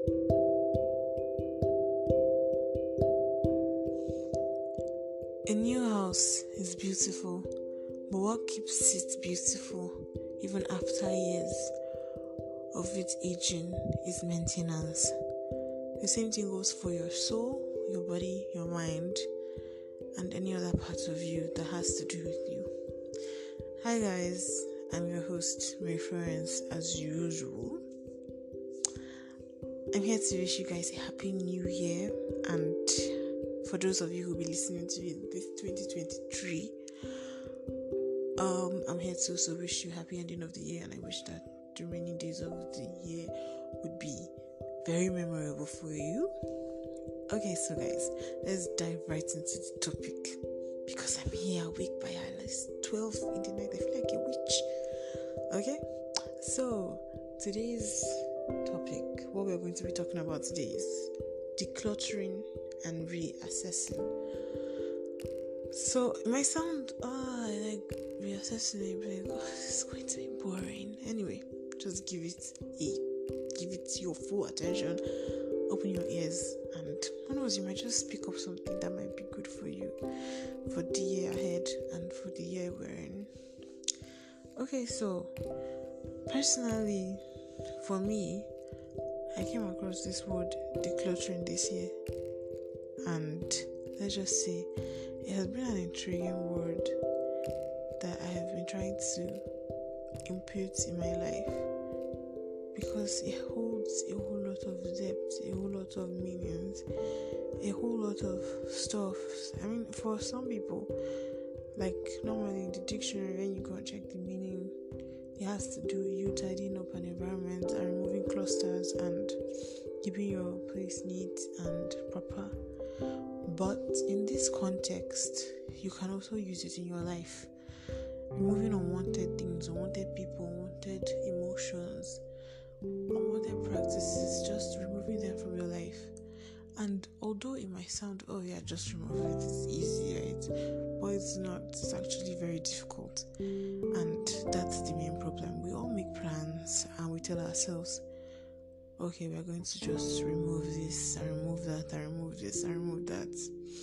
A new house is beautiful, but what keeps it beautiful, even after years of it aging, is maintenance. The same thing goes for your soul, your body, your mind, and any other part of you that has to do with you. Hi guys, I'm your host, Mary Florence, as usual. I'm here to wish you guys a happy new year, and for those of you who will be listening to it this 2023, I'm here to also wish you happy ending of the year, and I wish that the remaining days of the year would be very memorable for you. Okay, so guys, let's dive right into the topic, because I'm here awake by at least 12 in the night. I feel like a witch. Okay, so today's topic, what we're going to be talking about today is decluttering and reassessing. So it might sound like reassessing it, but it's going to be boring. Anyway, just give it your full attention. Open your ears, and who knows, you might just pick up something that might be good for you for the year ahead and for the year we're in. Okay, so personally, for me, I came across this word decluttering this year, and let's just say it has been an intriguing word that I have been trying to impute in my life, because it holds a whole lot of depth, a whole lot of meanings, a whole lot of stuff. I mean, for some people, like normally in the dictionary, when you go and check the meaning, it has to do with you tidying up an environment and removing clusters and keeping your place neat and proper. But in this context, you can also use it in your life, removing unwanted things, unwanted people, unwanted emotions, unwanted practices, just removing them from your life. And although it might sound, just remove it, it's easy, right? But it's not. It's actually very difficult, and that's the main problem. We all make plans and we tell ourselves, okay, we're going to just remove this and remove that and remove this and remove that.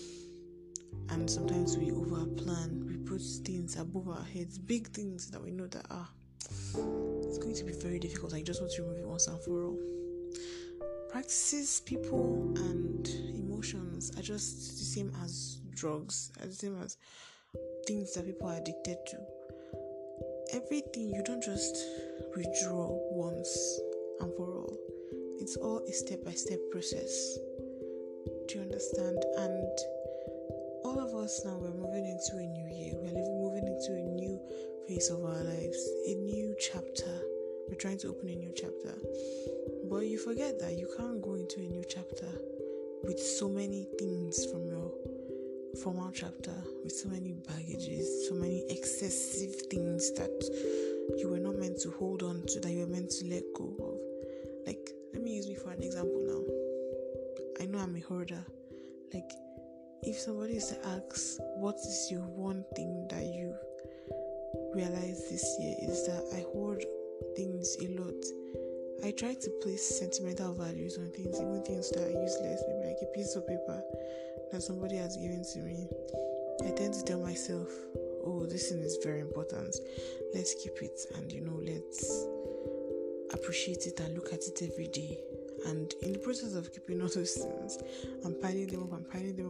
And sometimes we over plan, we put things above our heads, big things that we know that it's going to be very difficult. I just want to remove it once and for all. Practices, people, and emotions are just the same as drugs, as the same as things that people are addicted to. Everything, you don't just withdraw once and for all. It's all a step-by-step process. Do you understand? And all of us now, we're moving into a new year. We're moving into a new phase of our lives, a new chapter. We're trying to open a new chapter. But you forget that you can't go into a new chapter with so many things from your former chapter, with so many baggages, so many excessive things that you were not meant to hold on to, that you were meant to let go of. Like, let me use me for an example now. I know I'm a hoarder. Like, if somebody is to ask, what is your one thing that you realized this year, is that I hoard things a lot. I try to place sentimental values on things, even things that are useless, maybe like a piece of paper that somebody has given to me. I tend to tell myself, this thing is very important, let's keep it, and let's appreciate it and look at it every day. And in the process of keeping all those things, I'm piling them up,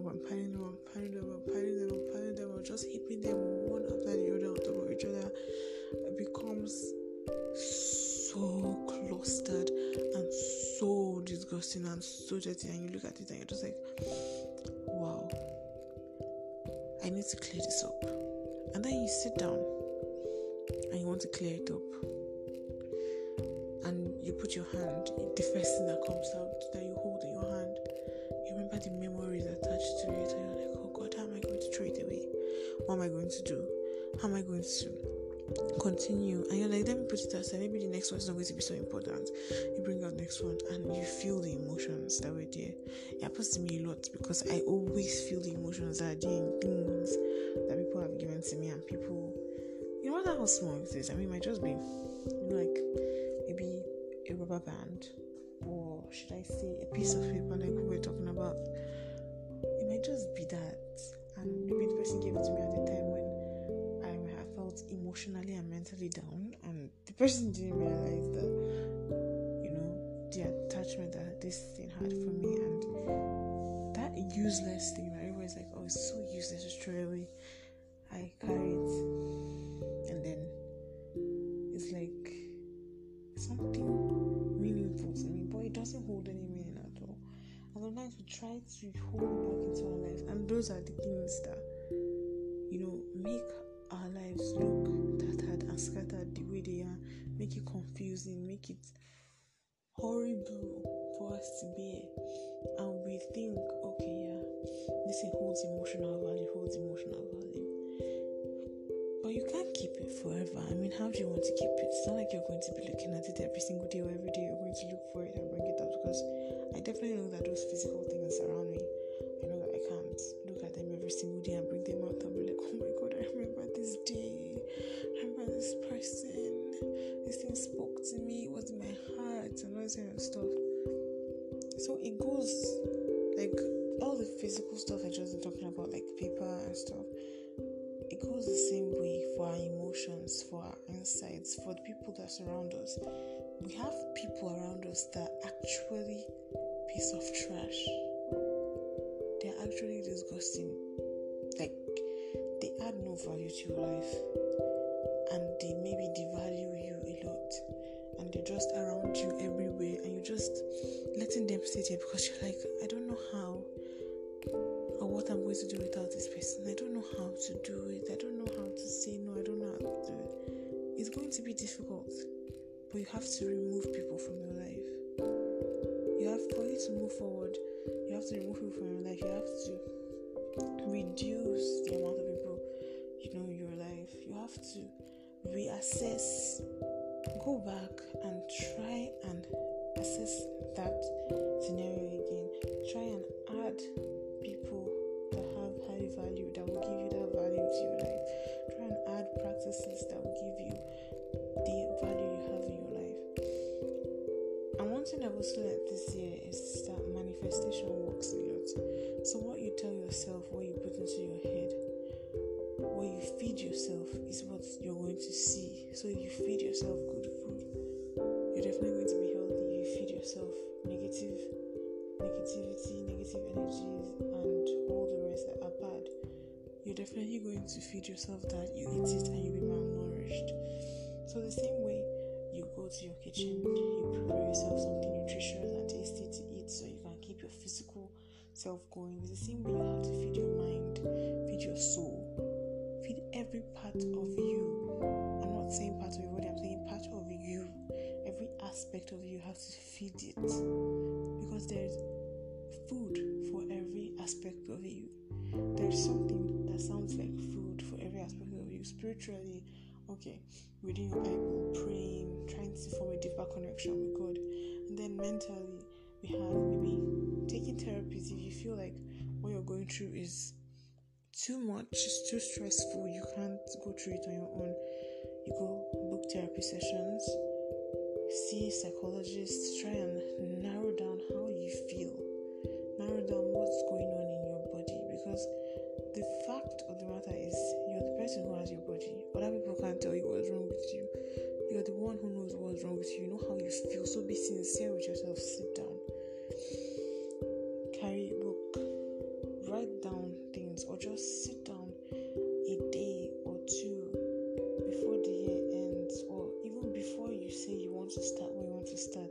just heaping them one after the other on top of each other. It becomes so clustered and so disgusting and so dirty, and you look at it and you're just like, wow, I need to clear this up. And then you sit down and you want to clear it up, and you put your hand, the first thing that comes out that you hold in your hand, you remember the memories attached to it, and you're like, oh God, how am I going to throw it away? What am I going to do? How am I going to continue? And you're like, let me put it aside, maybe the next one is not going to be so important. You bring out the next one and you feel the emotions that were there. It happens to me a lot, because I always feel the emotions that are there in things that people have given to me, and people, no matter how small it is. I mean, it might just be like maybe a rubber band or should I say, a piece of paper like we were talking about. It might just be that, and maybe the person gave it to me at a time when I felt emotionally and mentally down, and the person didn't realize that, the attachment that this thing had for me, and that useless thing that everybody's like, oh, it's so useless, just throw it away. I carry it, and then it's like something meaningful to me, but it doesn't hold any meaning at all. And sometimes we try to hold it back into our lives, and those are the things that make our lives look tattered and scattered the way they are, make it confusing, make it horrible for us to bear. And we think, okay, yeah, this thing holds emotional value. But you can't keep it forever. I mean, how do you want to keep it? It's not like you're going to be looking at it every single day, or every day you're going to look for it and bring it out, because I definitely know that those physical things around me, I know that I can't look at them every single day and bring them out and be like, oh my God, I remember this day, I remember this person, this thing spoke to me, it was in my heart, and all this kind of stuff. So it goes, like, all the physical stuff I just been talking about, like paper and stuff, it goes the same way for our emotions, for our insights, for the people that surround us. We have people around us that are actually piece of trash. They're actually disgusting. Like, they add no value to your life, and they maybe devalue you a lot, and they're just around you everywhere, and you're just letting them sit here because you're like, I don't know how or what I'm going to do without this person. I don't know how to do it. I don't know how to say no. I don't know how to do it. It's going to be difficult, but you have to remove people from your life. For you to move forward, you have to remove people from your life. You have to reduce the amount of people in your life. You have to reassess, go back and try and assess that scenario again. Try and add people that have high value, that will give you that value to your life. Try and add practices that will give you the value you have in your life. And one thing I've also learned this year is that manifestation works a lot. So what you tell yourself, what you put into your head, what you feed yourself is what you're going to see. So if you feed yourself good food, you're definitely going to be healthy. If you feed yourself negativity, negative energies, and all the rest that are bad, you're definitely going to feed yourself that. You eat it and you'll be malnourished. So the same way, you go to your kitchen, you prepare yourself something nutritious and tasty to eat so you can keep your physical self going. It's the same way you have to feed your mind, feed your soul, feed every part of you. I'm not saying part of your body, I'm saying part of you. Every aspect of you have to feed it, because there's food for every aspect of you. There's something that sounds like food for every aspect of you. Spiritually, okay, reading your Bible, praying, trying to form a deeper connection with God. And then mentally, we have maybe taking therapies. If you feel like what you're going through is too much, it's too stressful, you can't go through it on your own, you go book therapy sessions, see psychologists, try and narrow down how you feel, narrow down what's going on in your body, because the fact of the matter is you're the person who has your body. Other people can't tell you what's wrong with you. You're the one who knows what's wrong with you. You know how you feel. So be sincere with yourself. Sit down, carry a book, write down things, or just sit down a day or two before the year ends, or even before you say you want to start when you want to start.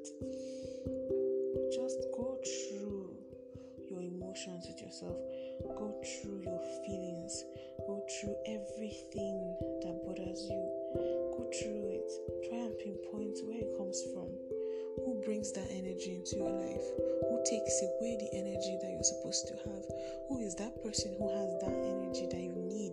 Just go through your emotions with yourself. Go through your feelings. Go through everything that bothers you. Go through it. Try and pinpoint where it comes from. Who brings that energy into your life? Who takes away the energy that you're supposed to have? Who is that person who has that energy that you need?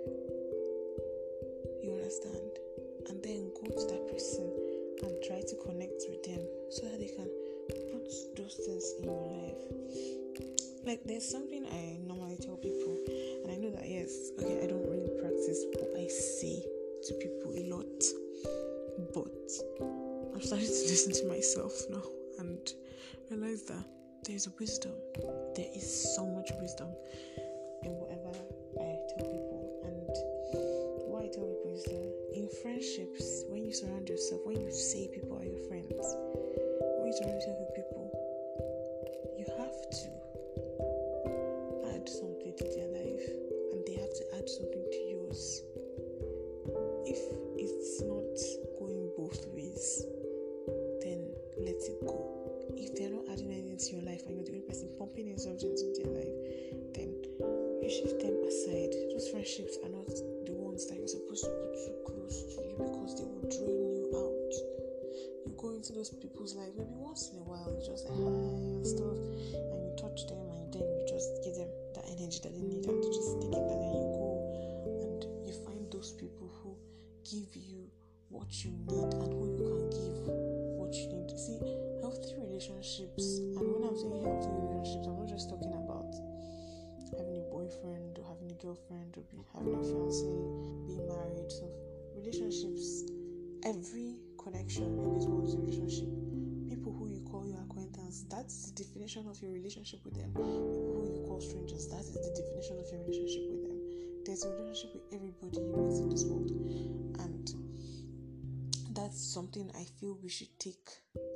You understand? And then go to that person and try to connect with them so that they can put those things in your life. Like, there's something I normally tell people, and I know that, yes, okay, I don't really practice what I say to people a lot, but I'm starting to listen to myself now and realize that there's wisdom. There is so much wisdom in whatever I tell people. And what I tell people is that in friendships, when you surround yourself, when you say people are your friends, when you surround yourself with people, you have to add something to their life, and they have to add something to yours. If it's not going both ways, then let it go. If they're not adding anything to your life and you're the only person pumping in something into their life, then you shift them aside. Those friendships are not the ones that you're supposed to put too close to you, because they will drain you out. You go into those people's life maybe once in a while, you just say hi and stuff, and you touch them, and then you just give them that energy that they need, and they just take it, and then you go and you find those people who give you what you need and who you can give what you need. See, healthy relationships, and when I'm saying healthy relationships, I'm not just talking about having a boyfriend or having a girlfriend or having a fiance, being married. So relationships, every connection in this world is a relationship. People who you call your acquaintance, that's the definition of your relationship with them. People who you call strangers, that is the definition of your relationship with them. There's a relationship with everybody you meet in this world, and that's something I feel we should take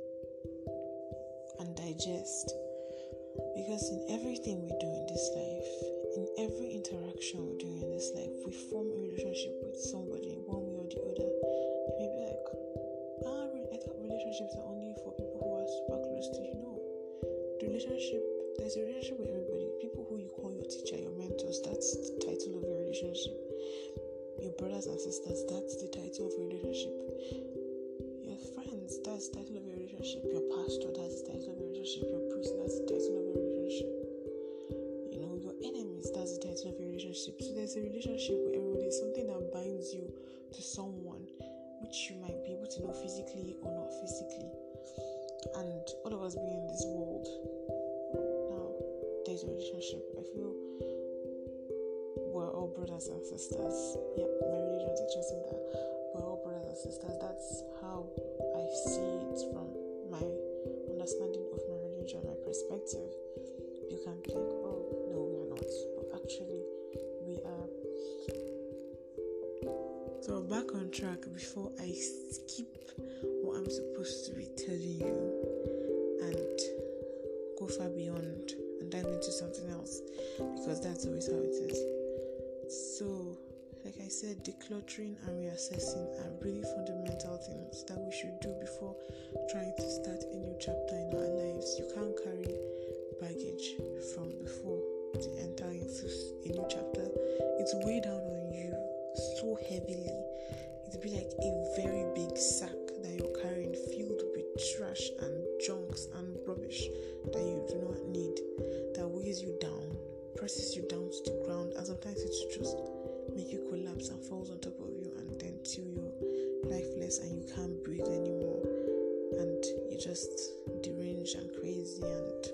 and digest, because in everything we do in this life, in every interaction we do in this life, we form a relationship with somebody one way or the other. You may be like, I thought relationships are only for people who are super close to you. No, there's a relationship with everybody. People who you call your teacher, your mentors, that's the title of your relationship. Your brothers and sisters, that's the title of your relationship. Your friends, that's the title of your relationship. Your pastor, that's the title of your relationship. Your priest, that's the title of your relationship. Your enemies, that's the title of your relationship. So there's a relationship with everybody. It's something that binds you to someone, which you might be able to know physically or not physically. And all of us being in this world now, there's a relationship. I feel we're all brothers and sisters. Yep, my religion teaches me that we're all brothers and sisters. That's how I see it from my understanding of my religion, my perspective. You can be like, oh no, we are not, but actually we are. So back on track before I skip what I'm supposed to be telling you and go far beyond and dive into something else, because that's always how it is. So, like I said, decluttering and reassessing are really fundamental things that we should do before trying to start a new chapter in our lives. You can't carry baggage from before to enter into a new chapter. It's way down on you so heavily. It'd be like a very big sack that you're carrying, filled with trash and junks and rubbish that you do not need, that weighs you down, presses you down to the ground, and sometimes it's just make you collapse and falls on top of you, and then till you're lifeless and you can't breathe anymore, and you're just deranged and crazy and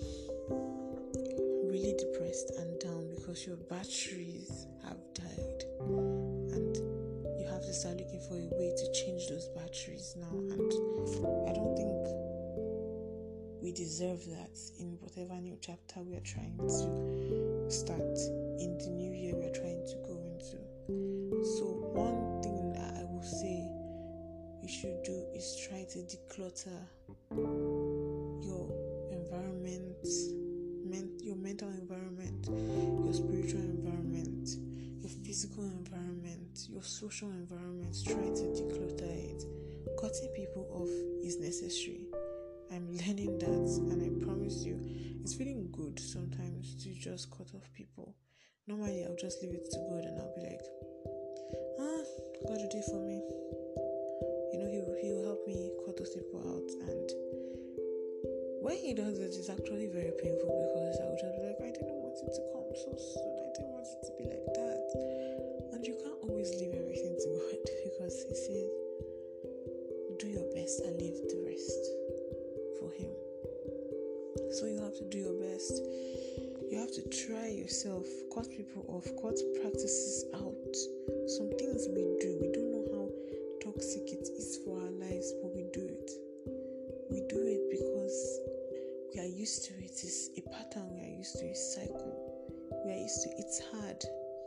really depressed and down because your batteries have died, and you have to start looking for a way to change those batteries now. And I don't think we deserve that in whatever new chapter we are trying to start, in the new year we are trying to go into. So one thing that I will say you should do is try to declutter your environment, your mental environment, your spiritual environment, your physical environment, your social environment. Try to declutter it. Cutting people off is necessary. I'm learning that, and I promise you, it's feeling good sometimes to just cut off people. Normally, I'll just leave it to God, and I'll be like, God will do it for me. He will help me cut those people out. And when he does it, it's actually very painful, because I would just be like, I didn't want it to come so soon. I didn't want it to be like that. And you can't always leave everything to God, because he says, do your best and leave the rest for him. So you have to do your best. You have to try yourself, cut people off, cut practices out. Some things we do, we don't know how toxic it is for our lives, but we do it. We do it because We are used to it. It's a pattern. We are used to a cycle. We are used to it. It's hard.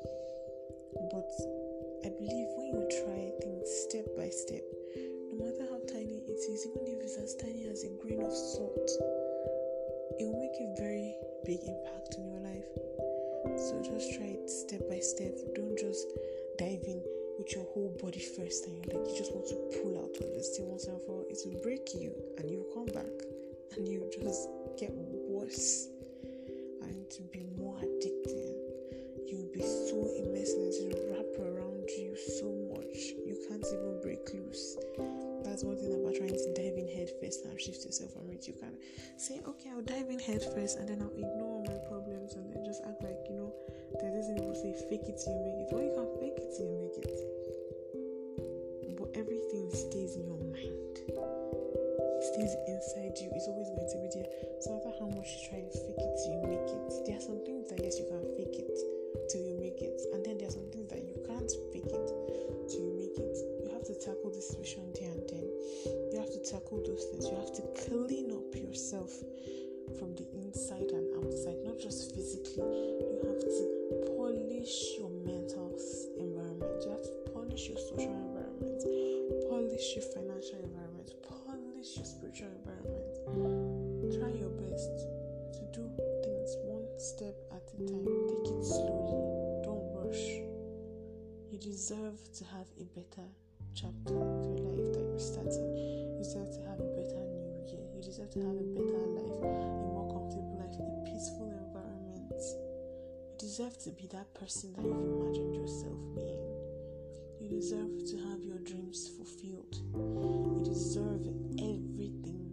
But I believe when you try things step by step, no matter how tiny it is, even if it's as tiny as a grain of salt, it will make a very big impact in your life. So just try it step by step. Don't just dive in with your whole body first and you're like, you just want to pull out of this thing once and for all. It will break you and you come back and you just get worse and to be more addicting. You'll be so immersed and it will wrap around you so much you can't even break loose. That's one thing about trying to dive in head first and shift yourself from it. You can say, okay, I'll dive in head first and then I'll ignore my problems and then just act like, there's this thing people say, fake it till you make it. Well, you can fake it till you make it. But everything stays in your mind. It stays inside you. It's always going to be there. So no matter how much you try to fake it till you make it, there are some things that yes, you can fake it till you make it. And then there are some things that you can't fake it till you make it. You have to tackle the situation there and then. You have to tackle those things. You have to clean up yourself from the inside and outside, not just physically. You have to polish your mental environment. You have to polish your social environment, polish your financial environment, polish your spiritual environment. Try your best to do things one step at a time. Take it slowly. Don't rush. You deserve to have a better chapter of your life that you're starting. You deserve to have a better new year. You deserve to have a better life, a more comfortable life, a peaceful environment. You deserve to be that person that you've imagined yourself being. You deserve to have your dreams fulfilled. You deserve everything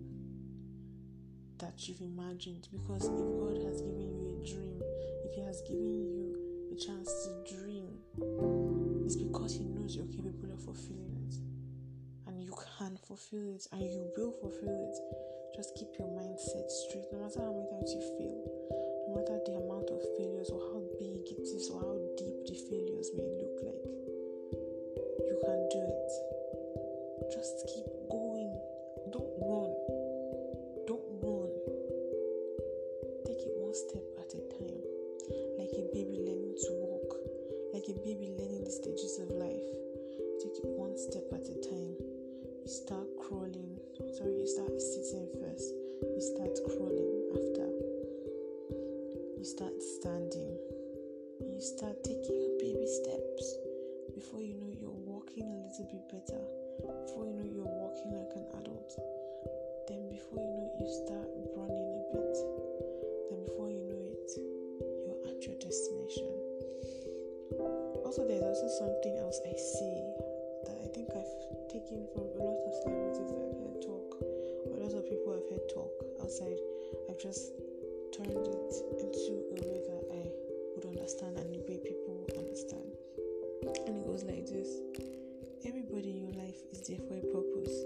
that you've imagined, because if God has given you a dream, if He has given you a chance to dream, it's because He knows you're capable of fulfilling it, and you can fulfill it, and you will fulfill it. Just keep your mindset straight. No matter how many times you fail, no matter the amount of failures or how big it is or how deep the failures may look like, you can do it. Just keep going. Don't run. Don't run. Take it one step at a time. Like a baby learning to walk. Like a baby learning the stages of life. Take it one step at a time. You start crawling. You start sitting first. You start crawling after. You start standing. You start taking your baby steps. Before you know, you're walking a little bit better. Before you know, you're walking like an adult. Then before you know it, you start running a bit. Then before you know it, you're at your destination. Also, there's also something else I see that I think I've taken from a lot of celebrities that I've heard talk, or a lot of people I've heard talk outside. I've just turned it into a way that I would understand and the way people understand. And it goes like this: everybody in your life is there for a purpose.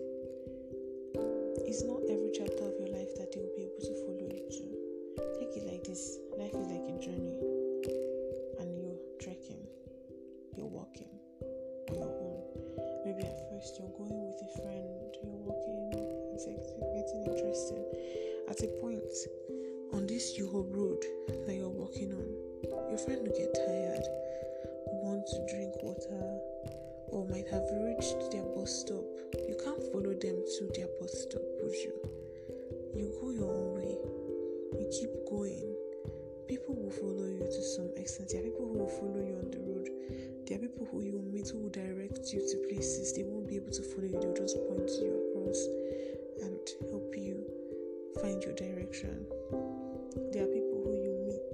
It's not every chapter of your life that they will be able to follow you to. Take it like this: life is like a journey, and you're trekking, you're walking on your own. Maybe at first you're going with a friend, you're walking, it's getting interesting. At a point on this Yoho road that you're walking on, your friend will get tired, want to drink water, or might have reached their bus stop. You can't follow them to their bus stop, would you? You go your own way. You keep going. People will follow you to some extent. There are people who will follow you on the road. There are people who you will meet who will direct you to places. They won't be able to follow you. They'll just point you across and help you find your direction. There are people who you meet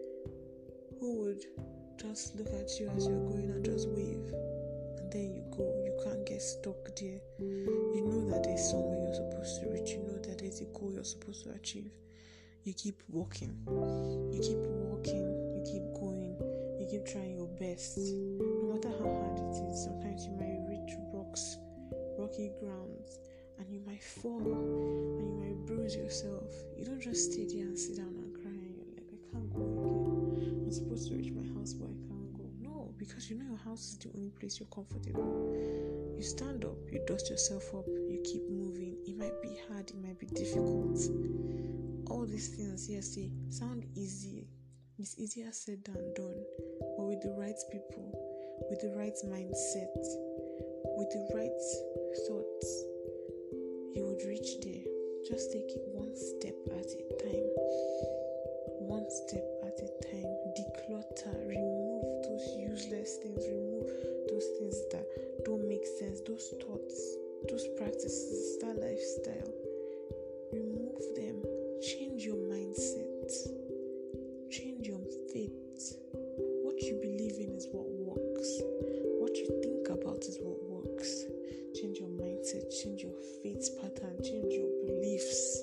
who would just look at you as you're going and just wave, and then you go. You can't get stuck there. You know that there's somewhere you're supposed to reach. You know that there's a goal you're supposed to achieve. You keep walking. You keep walking. You keep going. You keep trying your best. No matter how hard it is, sometimes you might reach rocks, rocky grounds, and you might fall, and you might bruise yourself. You don't just stay there and sit down and cry and you're like, I can't go again. I'm supposed to reach my house, but I can't go. No, because you know your house is the only place you're comfortable. You stand up, you dust yourself up, you keep moving. It might be hard, it might be difficult, All these things, yes, they sound easy. It's easier said than done. But with the right people, with the right mindset, with the right thoughts, you would reach there. Just take it one step at a time. One step at a time. Declutter. Remove those useless things. Remove those things that don't make sense. Those thoughts, those practices, that lifestyle. Remove them. Change your mindset. Change your faith. What you believe in is what works. What you think about is what works. Change your mindset. Change your faith pattern. Change your beliefs.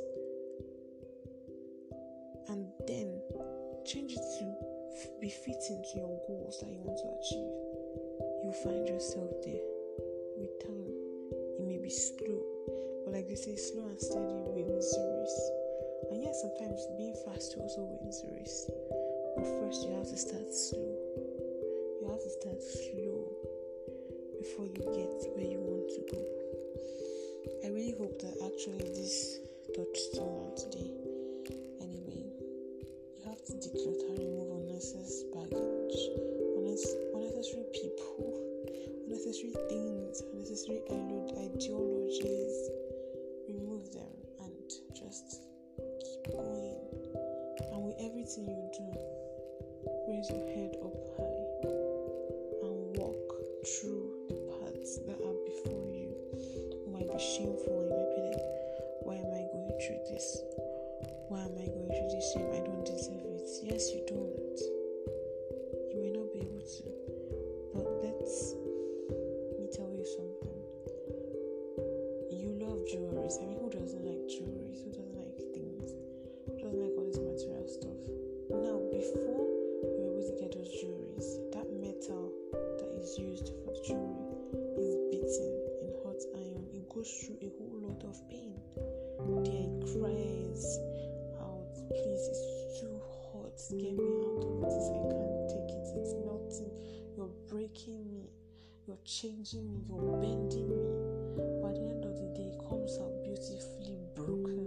And then change it to be fitting to your goals that you want to achieve. You'll find yourself there. With time, it may be slow, but like they say, slow and steady wins the race. And yes, sometimes being fast also wins the race. But first, you have to start slow. You have to start slow before you get where you want to go. I really hope that actually this touched someone today. Anyway, you have to declutter, remove unnecessary baggage, unnecessary people, unnecessary things, unnecessary ideologies. Remove them and just keep going. And with everything you do, raise your head up high and walk through the paths that are before you. It might be shameful, you might be like, why am I going through this? Why am I going through this shame? I don't deserve it. Yes, you don't. You may not be able to. But let me tell you something. You love jewelry. I mean, who doesn't like jewelry? Who doesn't like things? Who doesn't like all this material stuff? Now, before you're able to get those jewelries, that metal that is used for the jewelry is beaten in hot iron. It goes through a whole lot of pain. There it cries out, please, it's too hot, get me out of this, I can't take it, it's melting, you're breaking me, you're changing me, you're bending me. But at the end of the day, it comes out beautifully broken.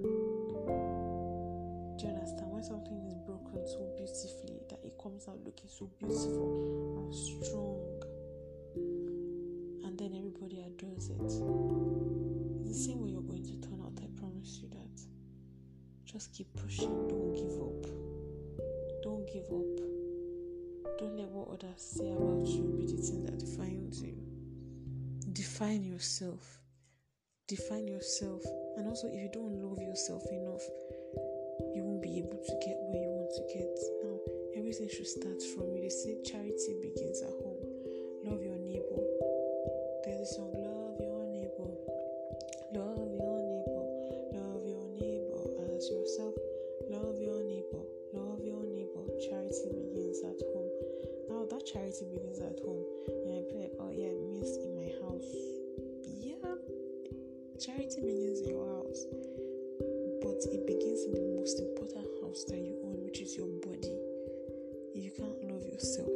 Do you understand? When something is broken so beautifully, that it comes out looking so beautiful and strong, and then everybody adores it. It's the same way you're going to turn out, I promise you that. Just keep pushing, don't give up. Don't give up. Don't let what others say about you be the thing that defines you. Define yourself. Define yourself. And also, if you don't love yourself enough, you won't be able to get where you want to get. Now, everything should start from you. They say charity begins at home. Love your neighbor. There's a song, love your neighbor. Love your neighbor. Love your neighbor as yourself. Love your neighbor. Love your neighbor. Charity begins at home. Now that charity begins at home, you might be like, oh yeah, it means in my house. Yeah, charity begins in your house, but it begins in the most important house that you own, which is your body. If you can't love yourself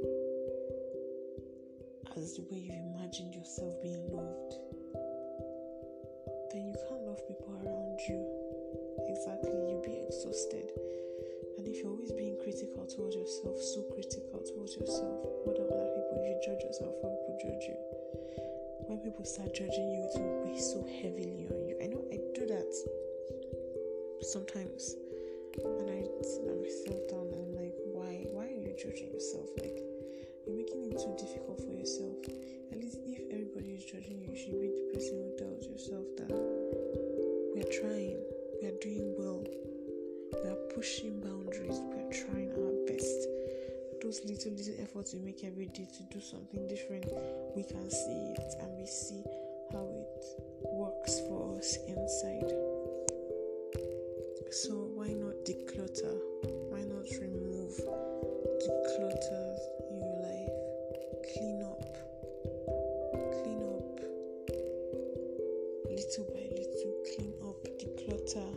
as the way you imagined yourself being loved, then you can't love people around you. Exactly, you'll be exhausted. And if you're always being critical towards yourself, so critical towards yourself, more than other people, you judge yourself when people judge you. When people start judging you, it will weigh so heavily on you. I know I do that sometimes, and I sit myself down and I'm like, why are you judging yourself? Like, you're making it too difficult for yourself. At least if everybody is judging you, you should be the person who tells yourself that we are trying, we are doing well, we are pushing boundaries, we are trying our best. Those little efforts we make every day to do something different, we can see it and we see how it works for us inside. So why not declutter? Why not remove declutters in your life? Clean up little by little. Clean up, declutter.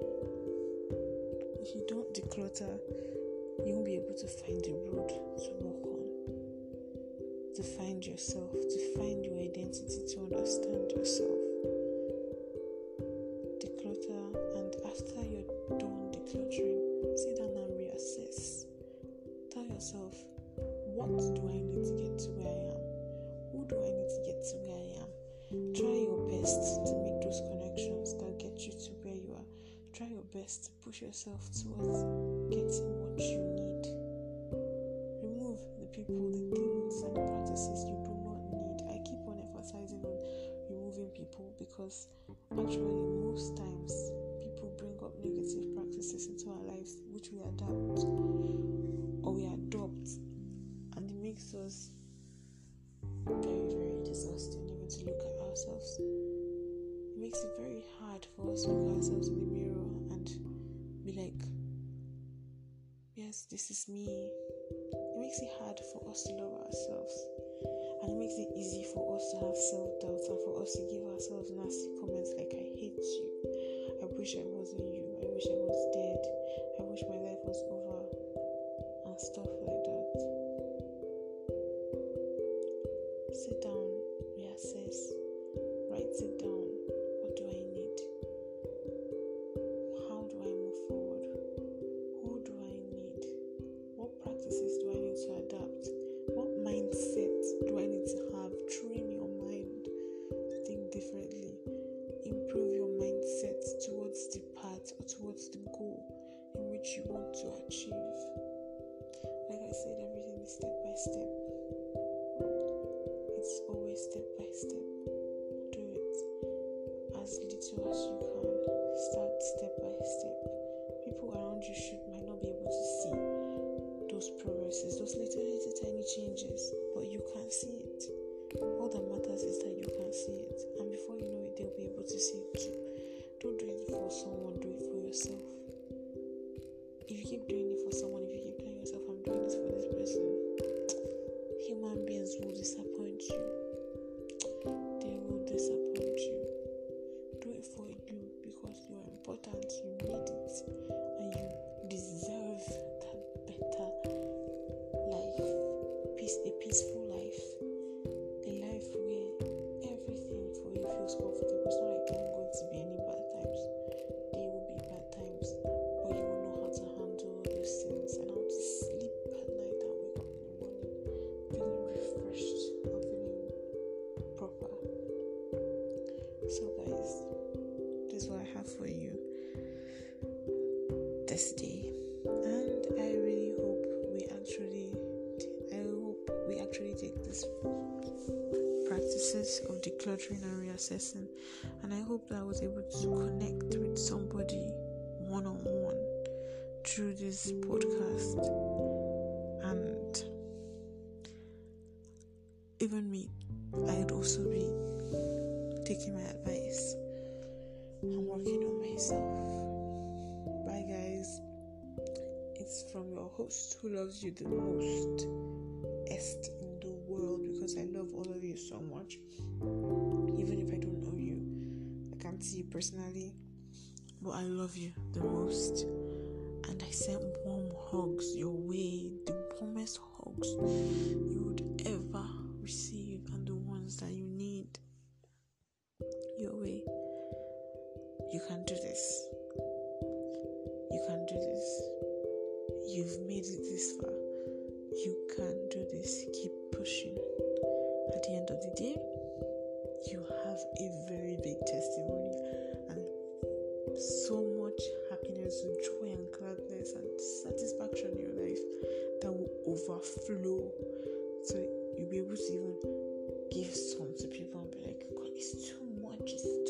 If you don't declutter, you won't be able to find the road to walk on, to find yourself, to find your identity, to understand yourself. Declutter, and after you're done what do I need to get to where I am? Who do I need to get to where I am? Try your best to make those connections that get you to where you are. Try your best to push yourself towards getting what you need. Remove the people, the things, and the practices you do not need. I keep on emphasizing on removing people because actually most times people bring up negative practices into our lives which we adapt or we adopt, and it makes us very, very disgusting even to look at ourselves. It makes it very hard for us to look at ourselves in the mirror and be like, yes, this is me. It makes it hard for us to love ourselves, and it makes it easy for us to have self-doubt and for us to give ourselves nasty comments like, I hate you, I wish I wasn't you, I wish I was dead, I wish my life was over, and stuff like that. Sit down, reassess, write it down. What do I need? How do I move forward? Who do I need? What practices do I need to adapt? What mindset do I need to have? Train your mind to think differently. Improve your mindset towards the path or towards the goal in which you want to achieve. Like I said, everything is step by step. It's always step by step. Do it as little as you can. Start step by step. People around you might not be able to see those progresses, those little tiny changes, but you can see it. All that matters is that you can see it, and before you know it, they'll be able to see it too. Don't do it for someone, do it for yourself. If you keep doing it for someone, if you keep telling yourself, I'm doing this for this person, human beings will disappoint you. They will disappoint you. Do it for you because you are important, you need it, and you deserve that better life. A peaceful life. A life where everything for you feels comfortable. It's not like there aren't going to be any bad times. There will be bad times, but you will know how to handle those things and how to sleep at night and wake up in the morning feeling refreshed and feeling proper. So guys, this is what I have for you this day, and I really hope we actually take this practices of decluttering and reassessing, and I hope that I was able to connect with somebody one-on-one through this podcast. And even me, I'd also be taking my advice and working on myself. Bye guys. It's from your host who loves you the most in the world, because I love all of you so much. Even if I don't know you, I can't see you personally, but I love you the most, and I send warm hugs your way, the warmest hugs you would ever receive, and the ones that you need your way. You can do this. You can do this. You've made it this far. You can do this. Keep pushing. At the end of the day, you have a very big testimony and so much happiness and joy and gladness and satisfaction in your life that will overflow. So you'll be able to even give some to people and be like, God, it's too much.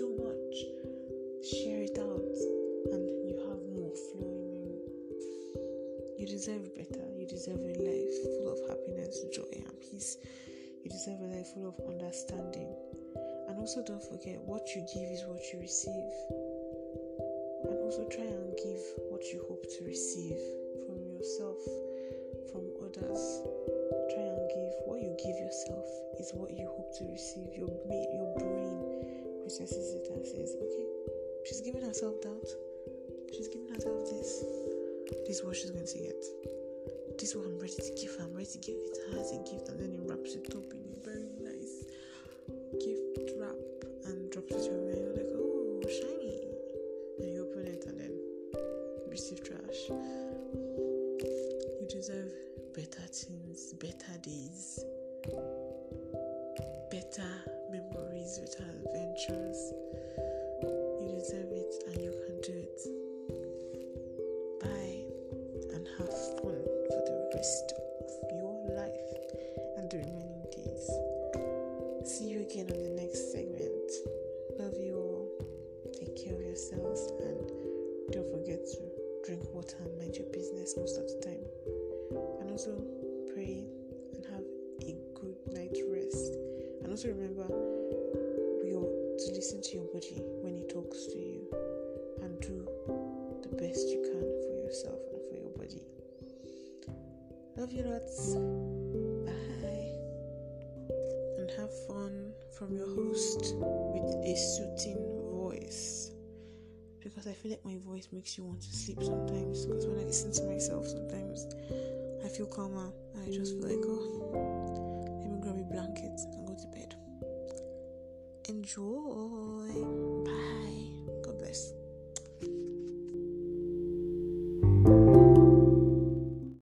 Share it out, and you have more flowing in. You deserve better. You deserve a life full of happiness, joy, and peace. You deserve a life full of understanding. And also don't forget, what you give is what you receive. And also try and give what you hope to receive from yourself, from others. Try and give. What you give yourself is what you hope to receive. Your brain processes it and says, okay, she's giving herself doubt. She's giving herself this. This is what she's going to get. This is what I'm ready to give her. I'm ready to give it to her as a gift, and then it wraps it up in a very nice gift wrap and drops it your way. You're like, oh, shiny. And you open it and then you receive trash. You deserve better things, better days, better memories, better adventures. You deserve it and you can do it. Bye and have fun for the rest of your life and the remaining days. See you again on the next segment. Love you all. Take care of yourselves and don't forget to drink water and mind your business most of the time. And also pray and have a good night's rest. And also remember to listen to your body when it talks to you and do the best you can for yourself and for your body. Love you lots. Bye. And have fun from your host with a soothing voice. Because I feel like my voice makes you want to sleep sometimes. Because when I listen to myself sometimes, I feel calmer and I just feel like, let me grab a blanket and go to bed. Enjoy. Bye. God bless.